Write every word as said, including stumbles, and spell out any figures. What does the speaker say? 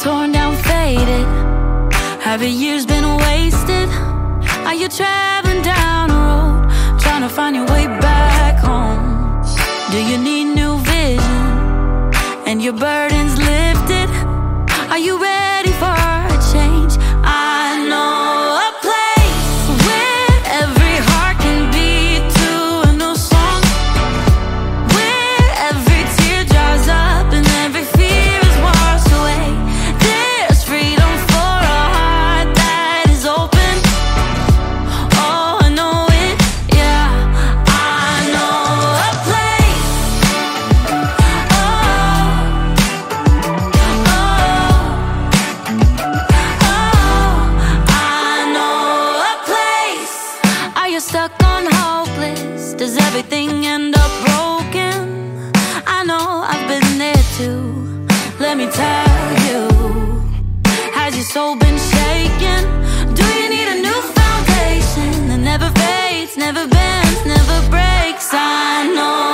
torn down, faded? Have your years been wasted? Are you traveling down a road, trying to find your way back home? Do you need new vision and your burdens lifted? Are you ready for a change? I know a place where every heart can beat to a new song, where every tear dries up and every fear is washed away. There's freedom for a heart that is open. Oh, I know it, yeah. I know a place. Oh, stuck on hopeless? Does everything end up broken? I know I've been there too. Let me tell you, has your soul been shaken? Do you need a new foundation that never fades, never bends, never breaks? I know